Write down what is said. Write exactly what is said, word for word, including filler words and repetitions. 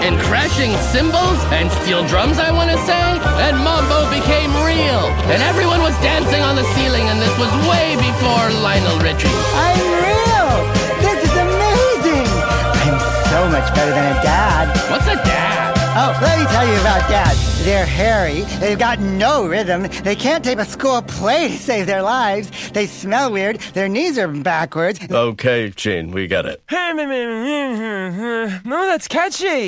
and crashing cymbals and steel drums, I want to say. And Mambo became real. And everyone was dancing on the ceiling, and this was way before Lionel Richie. I'm real! This is amazing! I'm so much better than a dad. What's a dad? Oh, let me tell you about dads. They're hairy, they've got no rhythm, they can't tape a school play to save their lives, they smell weird, their knees are backwards. Okay, Gene, we get it. No, that's catchy.